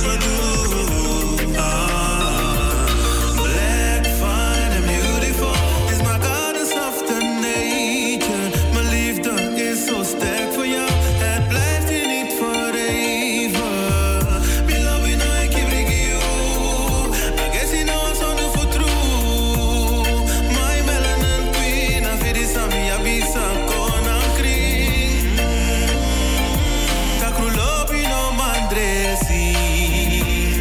Black, fine and beautiful. Is my goddess of the nature. Mijn liefde is zo sterk voor jou. Het blijft hier niet voor even. Me love you now, ik bring you. I guess you know what's on the for true. My melanin queen, I feel this on me, I be some konan kring. Kakru lopi no mandresi.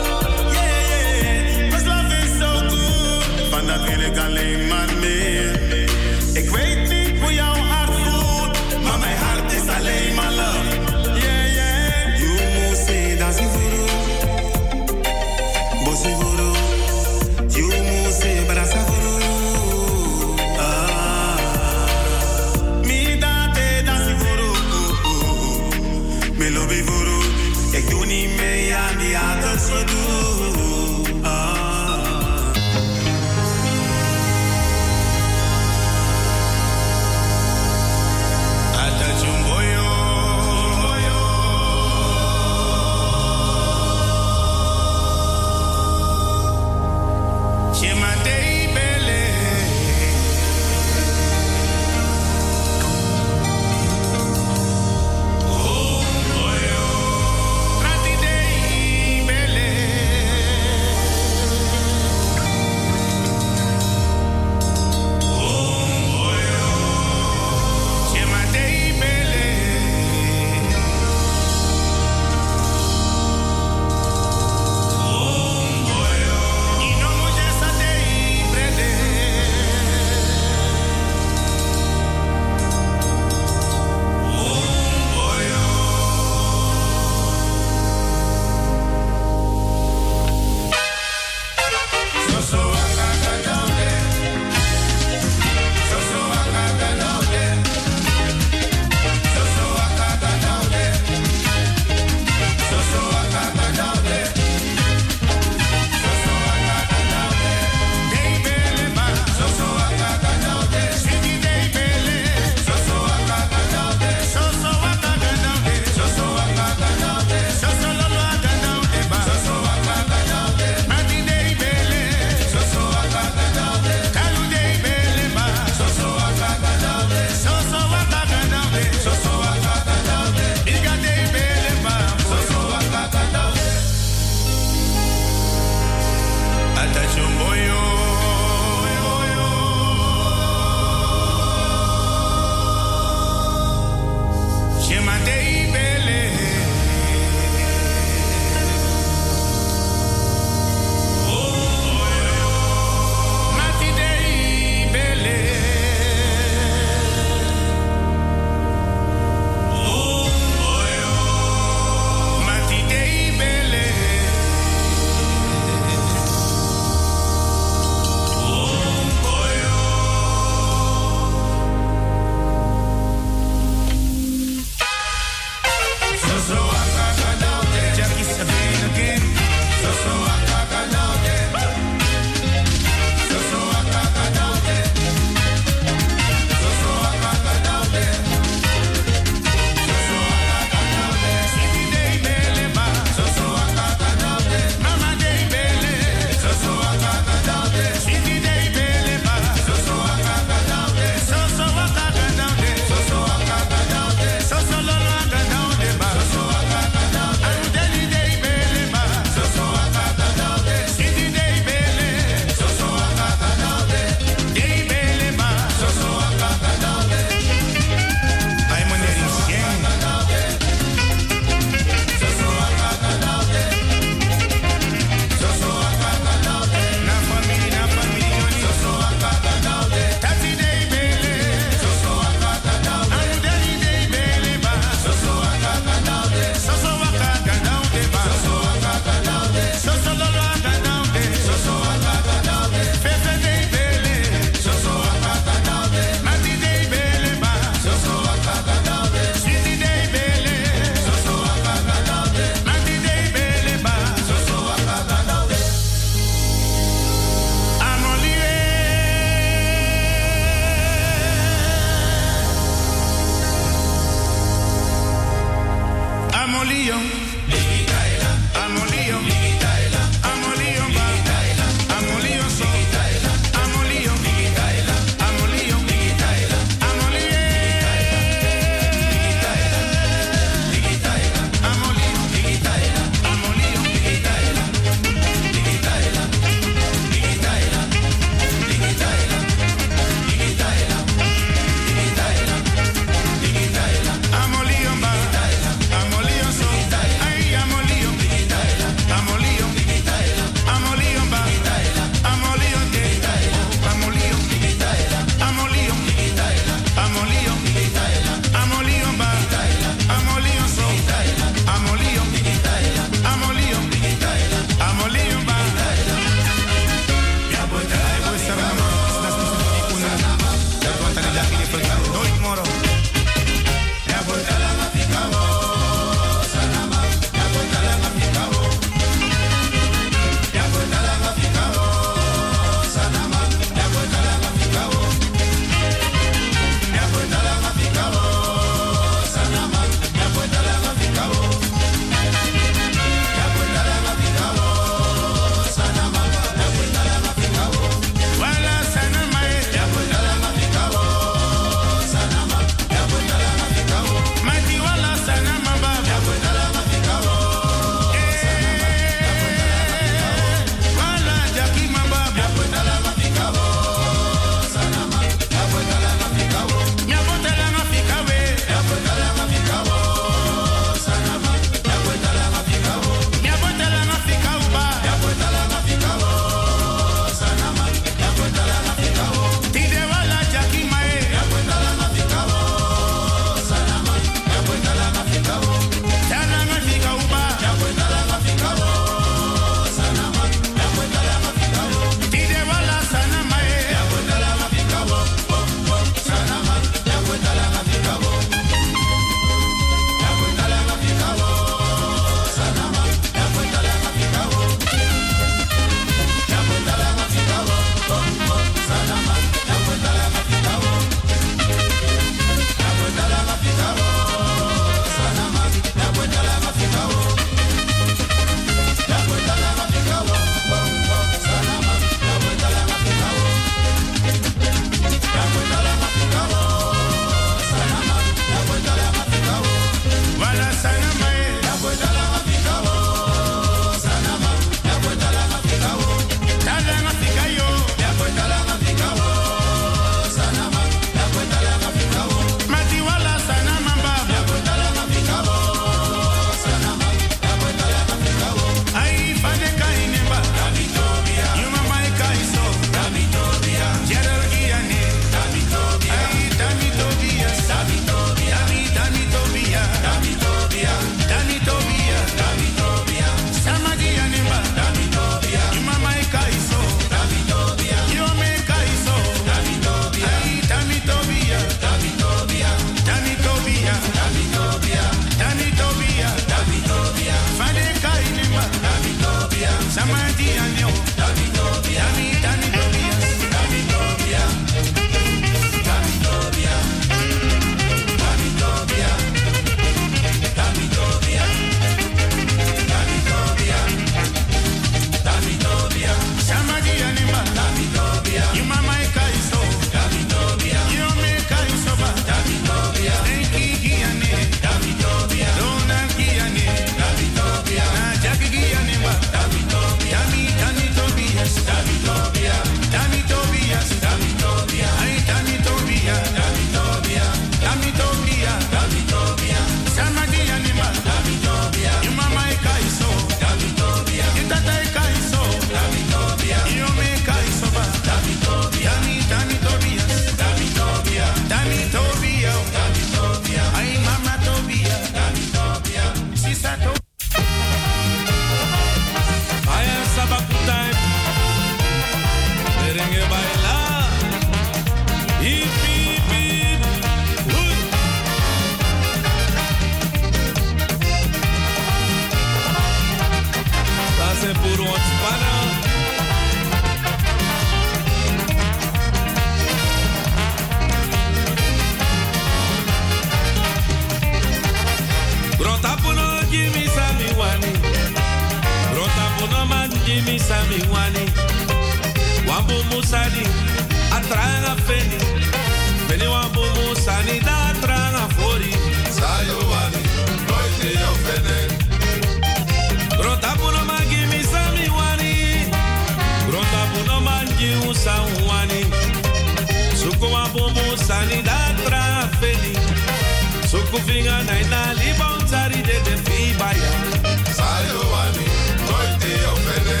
sami wani. Wambu musani, atranga feni. Feni wambu musani, da atranga fori. Sayo wani, noite yo fene. Grota puno mangi mi sami wani. Grota puno mangi usan wani. Suku wambu musani, da atranga feni. Suku finga na ina libon tari de fibaya. Sayo wani, noite yo fene.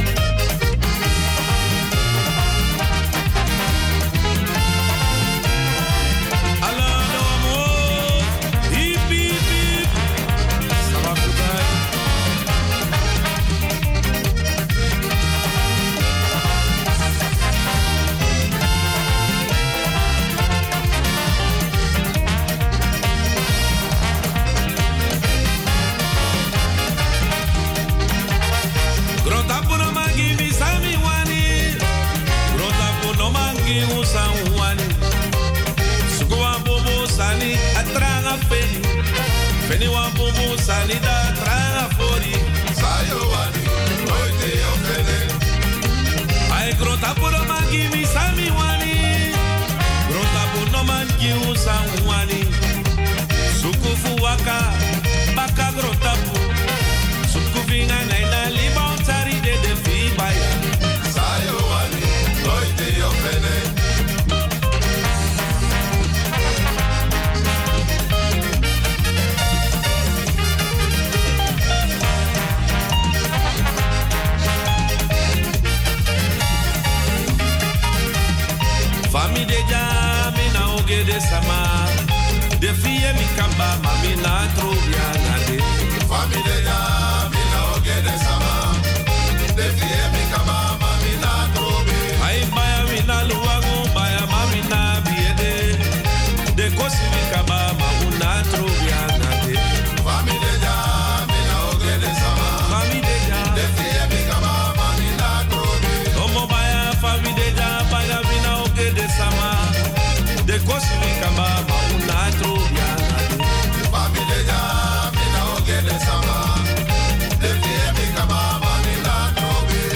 Feni wa bubu sani da tranga fori. Sayo wani, noite yo fene. Ai grota puro mangi mi sami wani. Grota puro mangi usan wani. Suku fuwaka, baka grota pu. Suku vinga na ina libon tari de fibaya. Sayo wani, noite yo fene. Fami de jami na oge de sama. De fie mi kamba mami na trobia na de. Fami de jami na oge de sama. De fie mi kamba mami na trobia. Ai baya mi na luago baya mami na biede. De kosi mi kamba mami na trobia na de. Fami de jami na oge de sama. Fami de jami. De fie mi kamba mami na trobia. Omo baya fami de jami baya mi na oge de sama. De kosi mi kamba mami na trobia na de. Fami de jami na oge de sama. De fie mi kamba mami na trobia.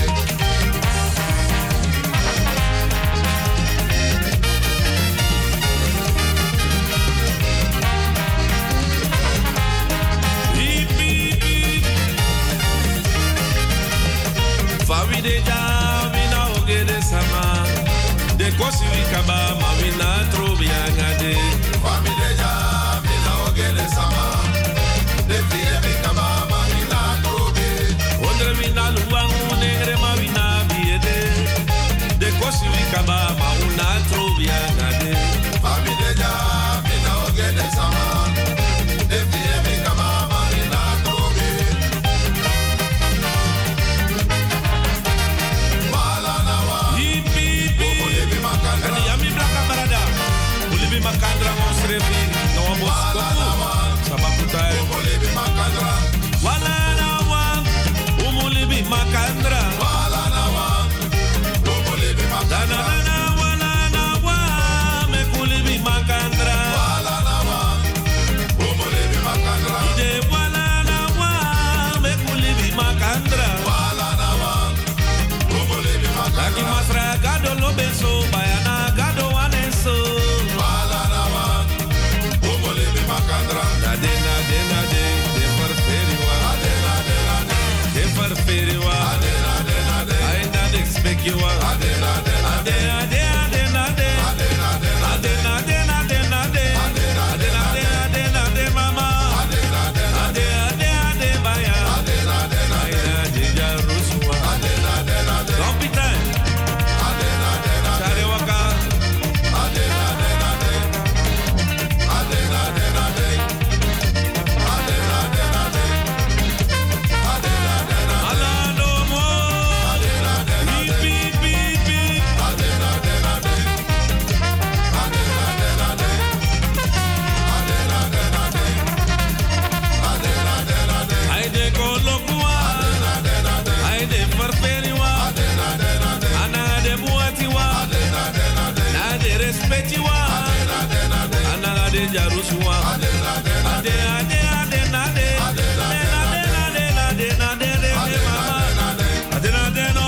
Fami de jami na oge de sama. De kosi mi kamba mami na trobia na de. Fami de jami na oge de sama. De fie mi kamba mami na trobia. Ondre mi na luangu negre mami na biede. De kosi mi kamba mami na trobia na de. Fami de jami na oge de sama. De fie mi kamba mami na trobia. Mala na wa. Ulibi makandra. Kani yami blaka barada. Ulibi makandra monsrefi. Na wambos koku. Sabakutai. Ulibi makandra. Wala na wa. Umulibi makandra. Mala na wa. Ulibi makandra. Wala na wa. Mekulibi makandra. Mala na wa. Ulibi makandra. Ide wala na wa. Mekulibi makandra. Mala na wa. Ulibi makandra. Laki masra gado lo beso. Bayana gado waneso. Mala na wa. Ulibi makandra. Nade. De farferiwa. De farferiwa. I not expect you. Ade. Mama. Ade, baya. Ade, Jarusua. Don't be time. Share waka. Alano mo. Beep. Aide kolokua. Aide farferiwa. Ana de buatiwa. Na de respectiwa. Ana de jarusua. Ade. Nade. Ade, no.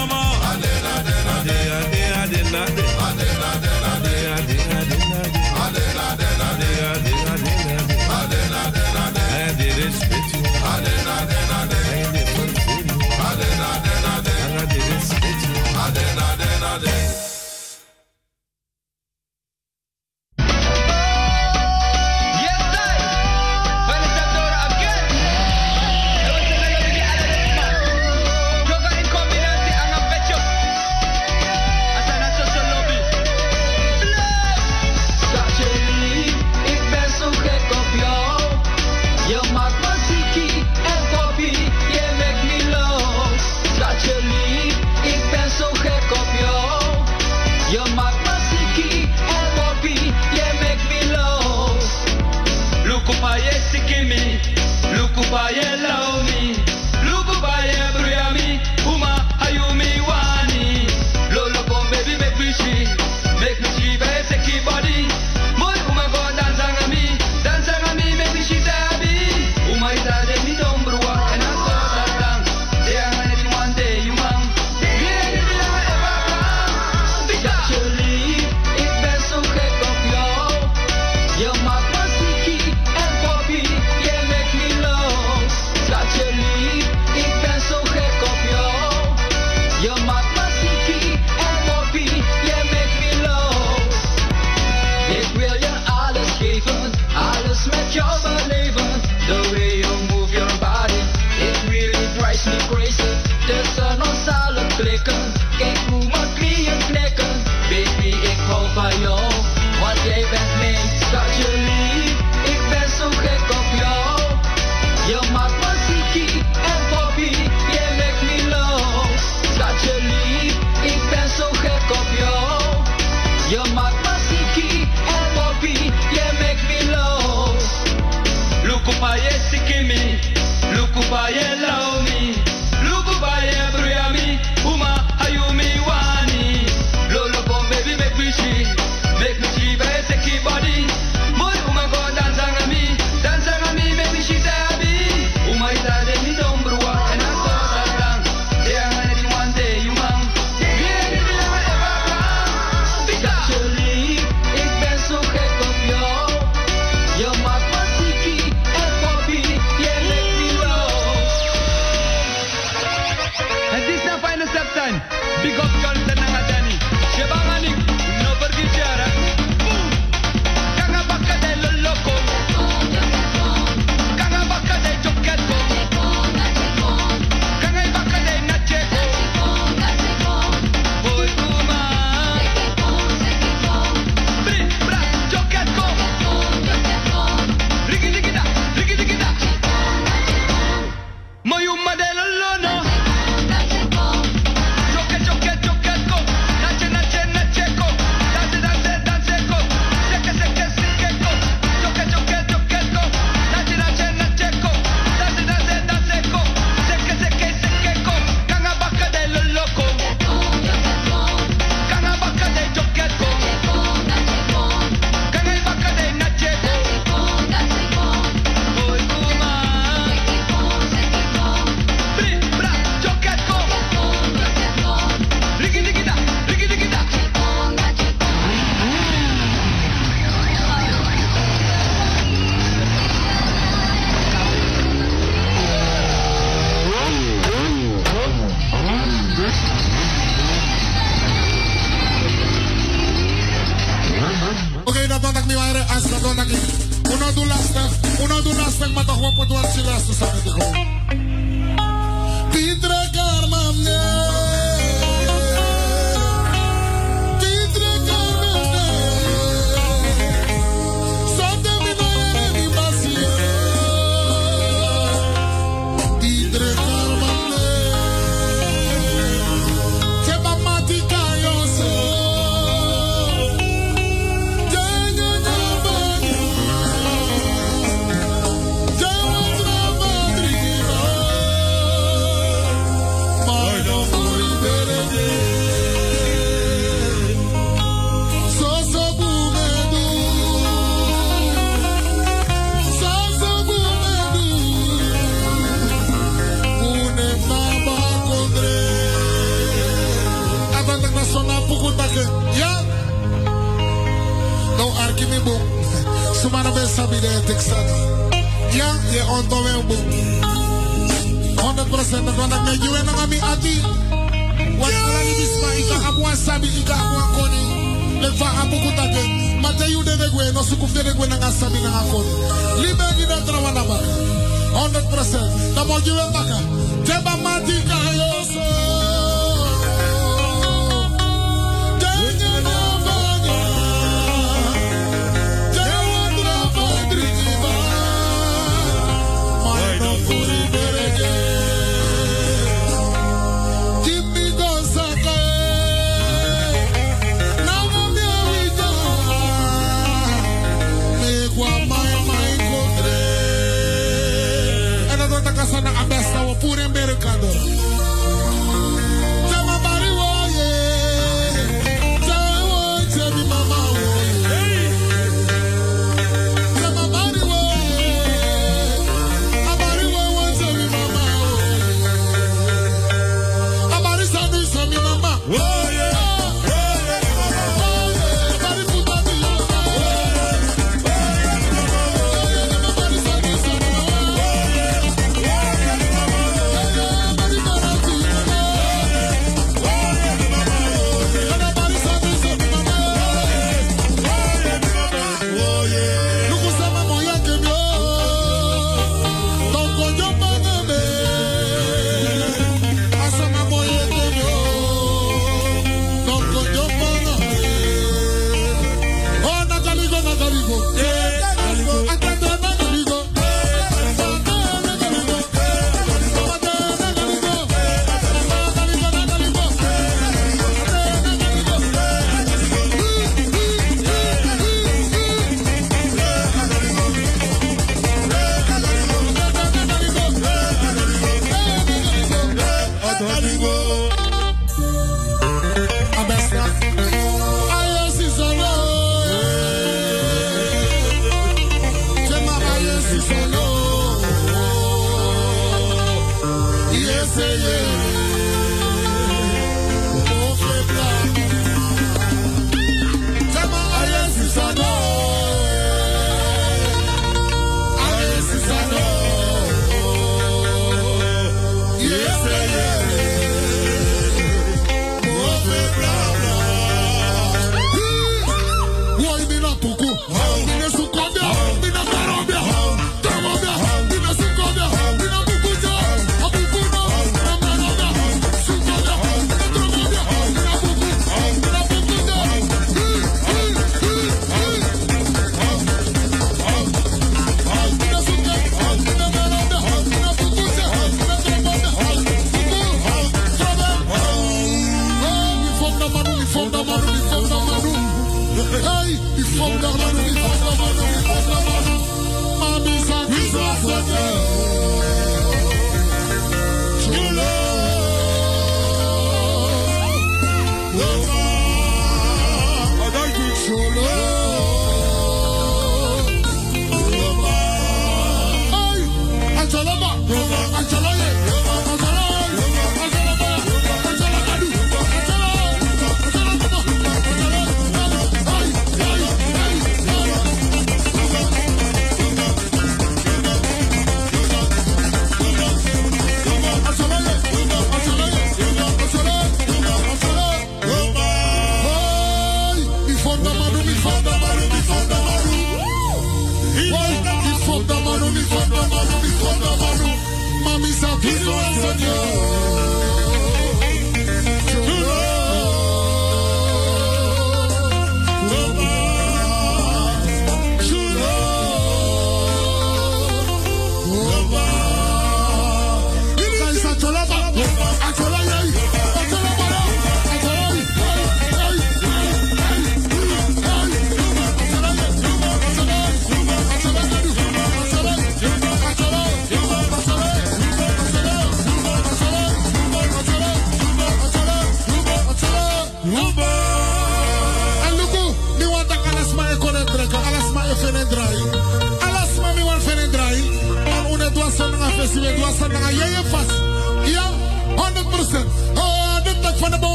kimi boom. Sumana be sabi de Texas. Ja, je on to wel boom. 100% dat wanneer met je en ami ati. Wat ala ni bisma ika abuan sabi ika abuan koni. Le va abuku take. Mate you de gwe no sukuf de gwe na sabi na koni. Libe ni da trawana ba. 100%. Da mo jiwe baka. Teba mati ka yoso. Sana abesta wa pure mercado. Chama bari wo ye. Chama chemi mama wo ye. Chama bari wo ye. Abari wo chemi mama wo ye. Abari sanu chemi mama wo ye.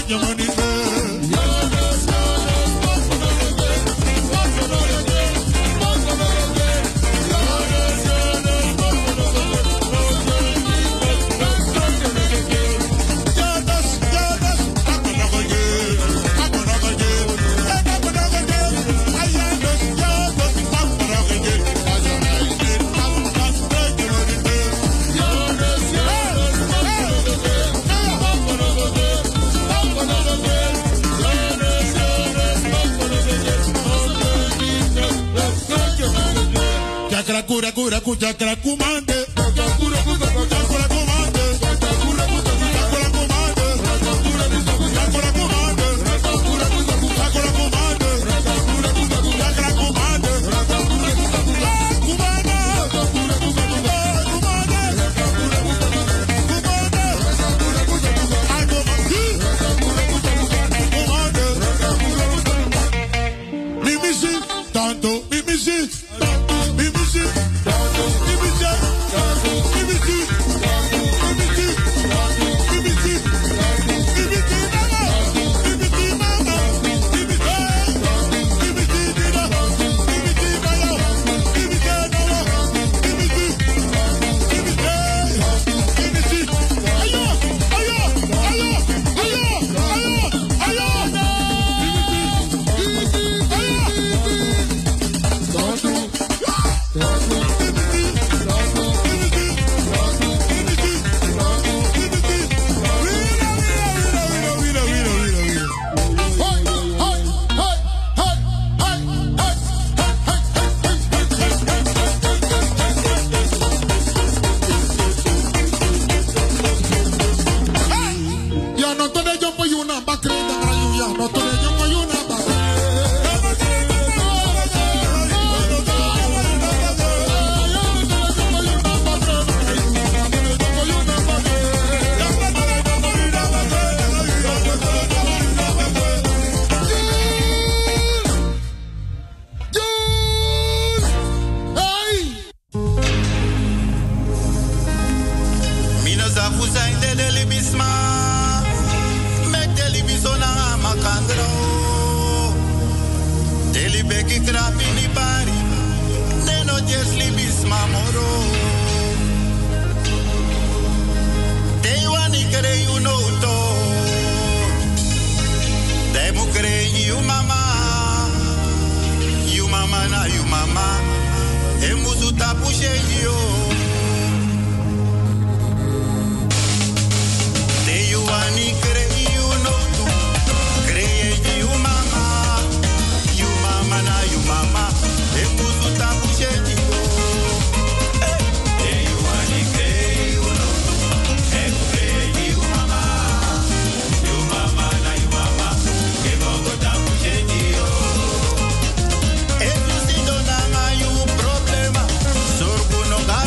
Problema, sorgo no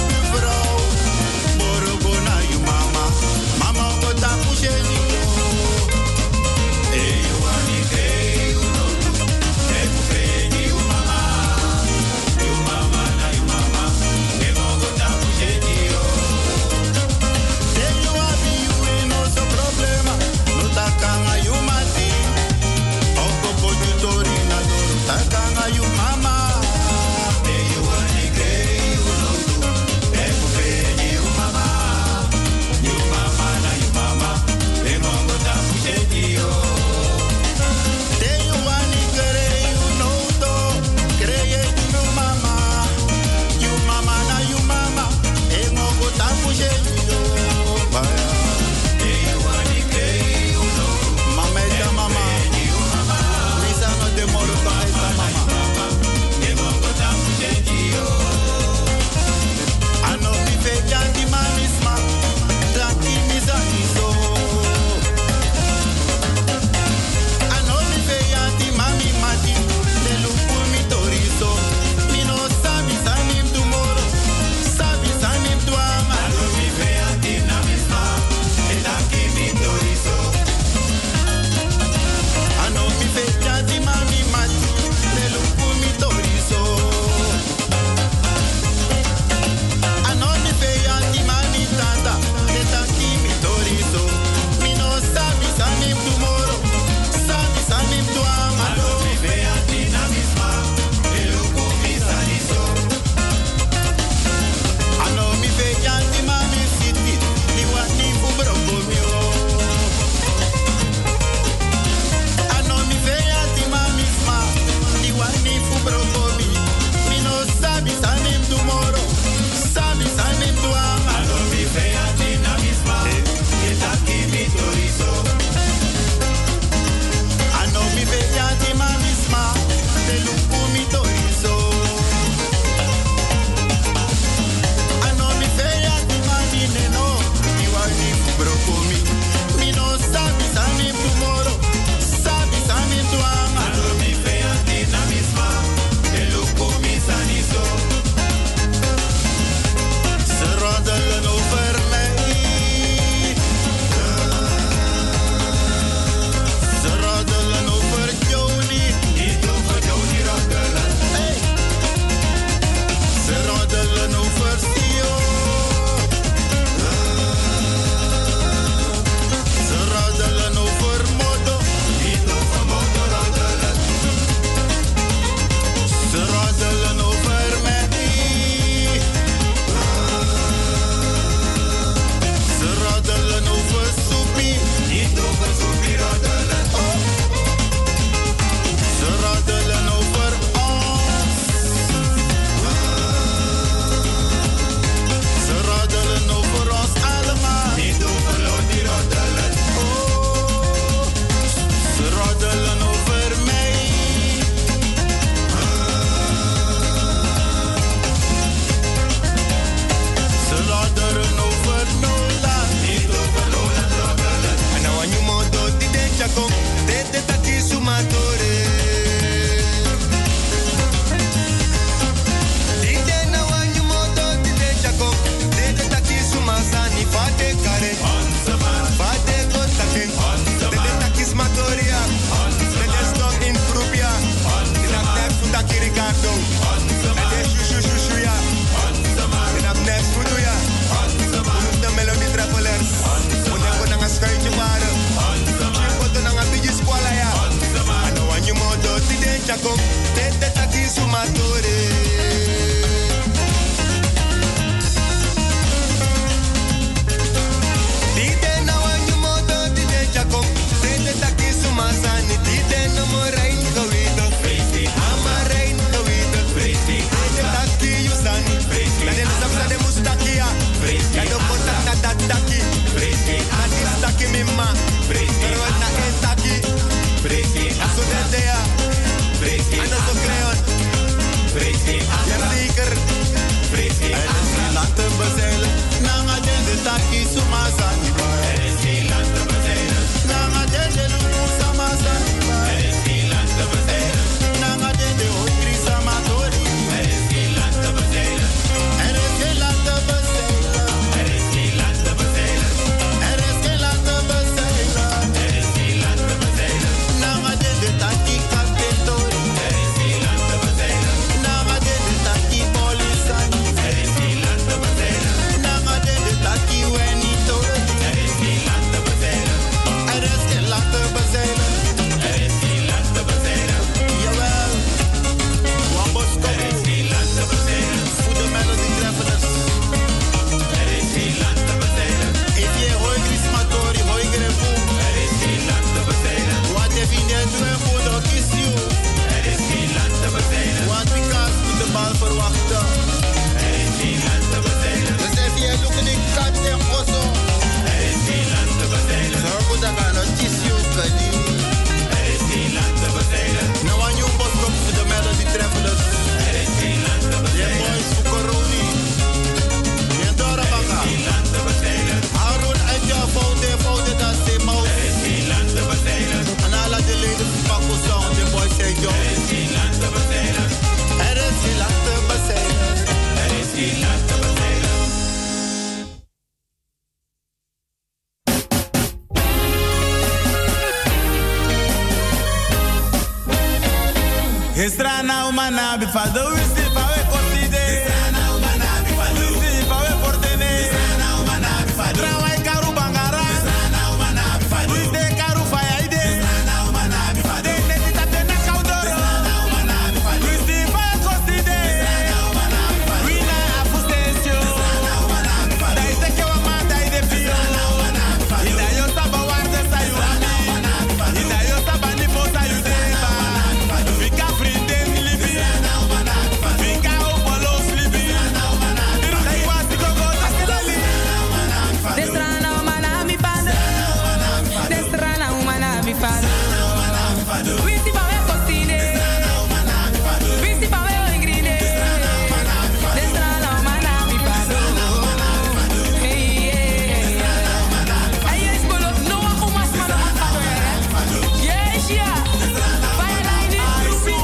Estrana humana bifado wisi pawe kotide. Estrana humana bifado wisi pawe portene. Estrana humana bifado. Trawai karu bangara. Estrana humana bifado. Wiste karu fayaide. Estrana humana bifado. De netita tena kaudoro. Estrana humana bifado. Wisi pawe kotide. Estrana humana bifado. Wina afustensio. Estrana humana bifado. Da ite ke wama da ide pio. Estrana humana bifado. Ida yo saba warte sa yu ami. Ida yo saba nipo sa yu deba. Fika frinden libi. Fika opolos libi. Da iwa siko go tasilali. Destrana humana mi fado. Destrana humana mi fado. Wisi pawe kostine. Wisi pawe ingrine. Destrana humana mi fado. Hey yeah. Ay es bolo no wa umas malo fado. Yes yeah. Fire line is ruby.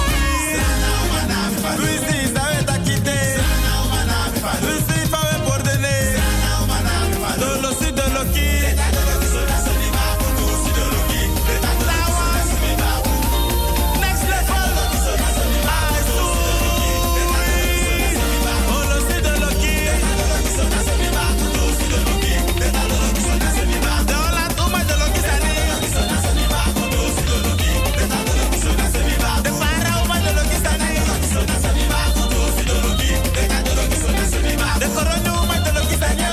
Wisi sabe takite. Wisi pawe portene. Dolo si dolo ki. Next level. Dolo si dolo ki. Dola tuma dolo ki sani. De para uma dolo ki sani. De coronel uma dolo ki sani.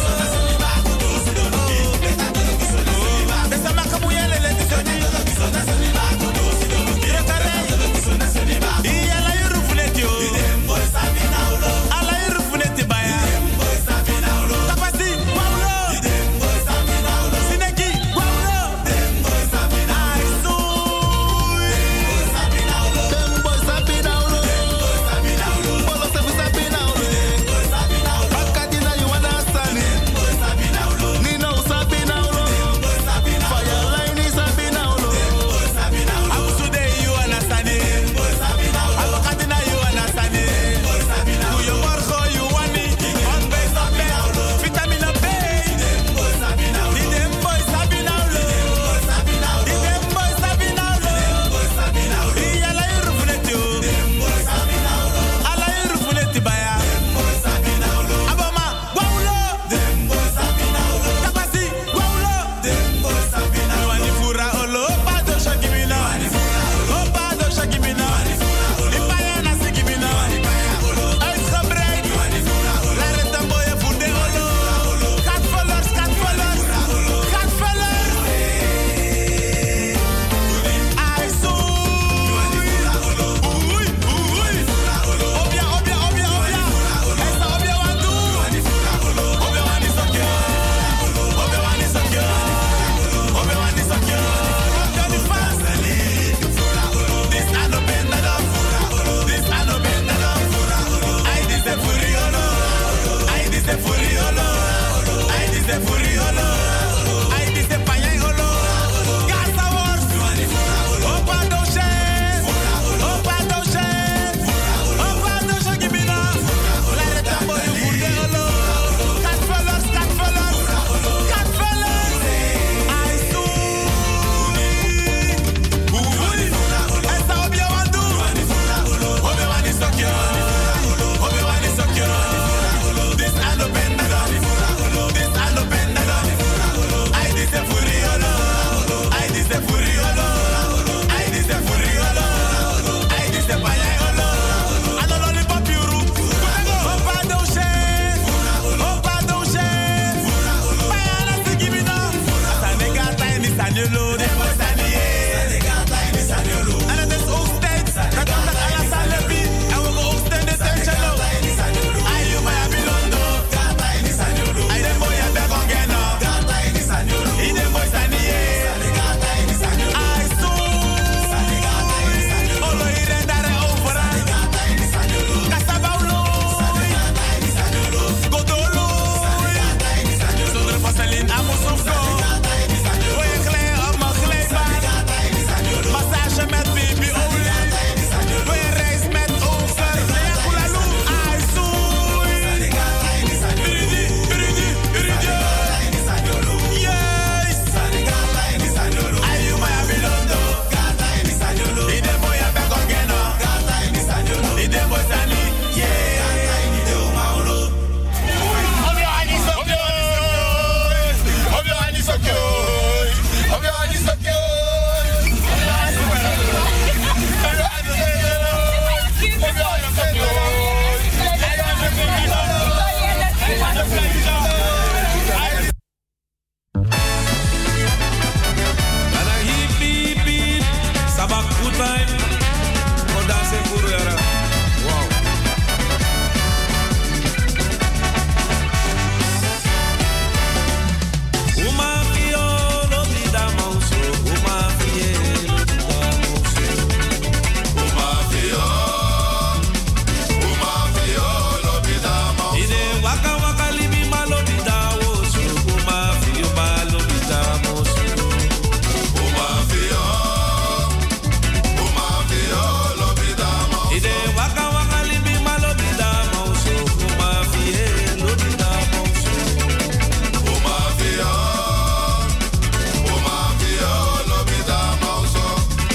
De sama kamuyele le tisoni. Iya la yurufuneti yo. Ala yurufuneti baya. Tapasi, Paulo. Sineki, Paulo. Aizu. Abusude you anasani. Abakatina you anasani. Kuyo morgo you wani. On base up vitamina B. Didem boy sabinaulo. Didem boy sabinaulo. Iya la yurufuneti yo. Ala yurufuneti baya. Aboma, Paulo. Tapasi, Paulo. Wani fura olo, pado shakimina. Pado shakimina. Impaya na sikimina. Uitgebreid. La retamboye funde olo. Katvallers. Aizu. Oei. Obia. Esa obia wandu. Obia wani sokyo. Johnny Fast. This I no bend it up. I this the furiolo. I this the payolo. Gasa wars. Opa doche. Gibina. La retambo you furiolo. Catfellers. Aizu. Esa obia wandu. Obia wani sokyo. This I no bend it up. I this the furiolo. I this the payolo. I no lollipop you root. Opa doche. Payana sigibina. Sanegata ni sanyolo. En het is Oostend. Dat komt uit Alassane-Lepi. En we gaan Oostend detention. Ayo maya bilondo. Ay dem boy a begongeno. Idem boy saniye. Aizu. Olo irendare overal. Kasabaulo. Godolo. Zonder vaseline amusufko. Oye kle op mijn kle. time. Voor dansen voor jaren. Wow. Uma violo di da mauso, uma vielo di da mauso. Uma violo di da mauso. Ide waka waka libi malo di da mauso, uma violo malo di da mauso. Uma violo di da mauso. Ide waka waka libi malo di da mauso, uma violo di da mauso. Uma violo di da mauso.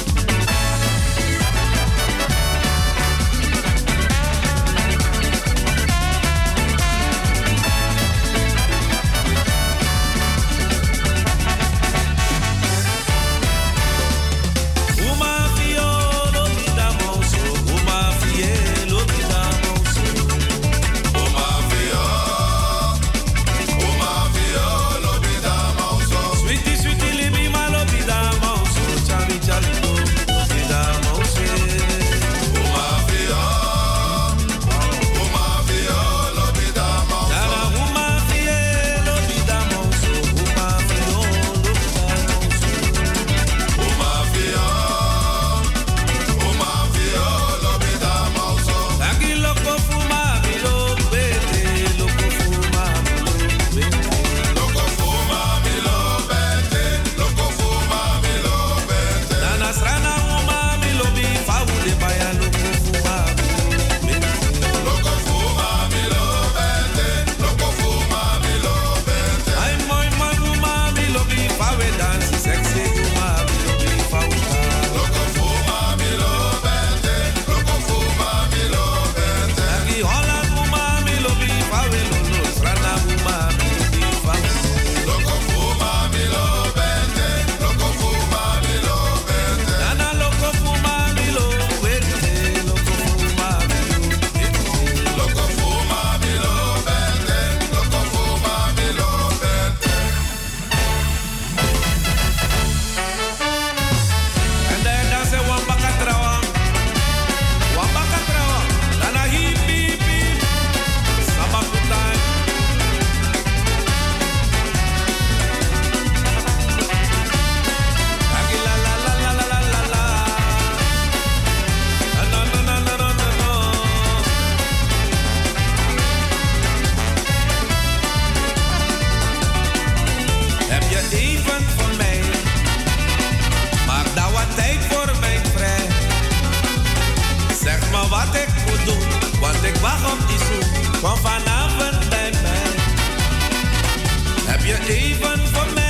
Uma violo di da mauso, uma vielo di da mauso. Uma violo di da mauso. Sweetie, sweetie, libi malo di da mauso. Chali, chali, do di da mauso. Uma violo di da mauso. Dara, uma vielo di da mauso. Uma violo di da mauso. Uma violo di da mauso. Taki loco fuma mi lo bete, loco fuma mi lo bete. Loco fuma mi lo bete, loco fuma mi lo bete. Nana strana uma mi lo bi faude baya loco fuma mi lo bete. Loco fuma mi lo bete, loco fuma mi lo bete. Ay moi moi uma mi lo bi fawe dance sexy uma mi lo bi fauda. Loco fuma mi lo bete, loco fuma mi lo bete. Taki hola uma mi lo bi fawe lolo strana uma mi lo bi fauda. Loco fuma mi lo bete, loco fuma mi lo bete. Nana loco fuma mi lo bete, loco fuma mi lo bete. Loco fuma mi lo bete, loco fuma mi lo bete. En de danse wambaka trawa, nana hip hip hip, sabakutai. Aki la la la la la la la la, na na na na na na na. Heb je even voor mij? Maak daar wat tijd voor mij vrij. Zeg me wat ik moet doen, want ik wacht op die zoen. Kom vanavond bij mij. Heb je even voor mij?